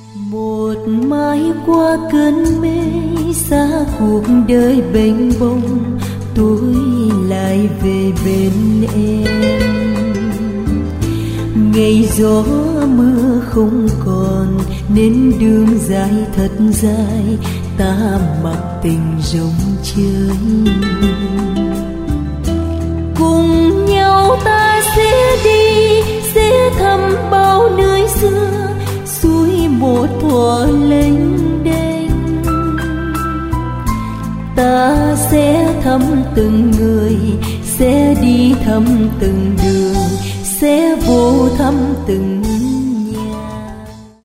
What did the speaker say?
Một mai qua cơn mê xa cuộc đời bênh bông, tôi lại về bên em. Ngày gió mưa không còn nên đường dài thật dài, ta mặc tình rộng chơi. Cùng nhau ta sẽ đi, sẽ thăm bao nơi xưa, suối một thuở lênh đênh. Ta sẽ thăm từng người, sẽ đi thăm từng đường, sẽ vô thăm từng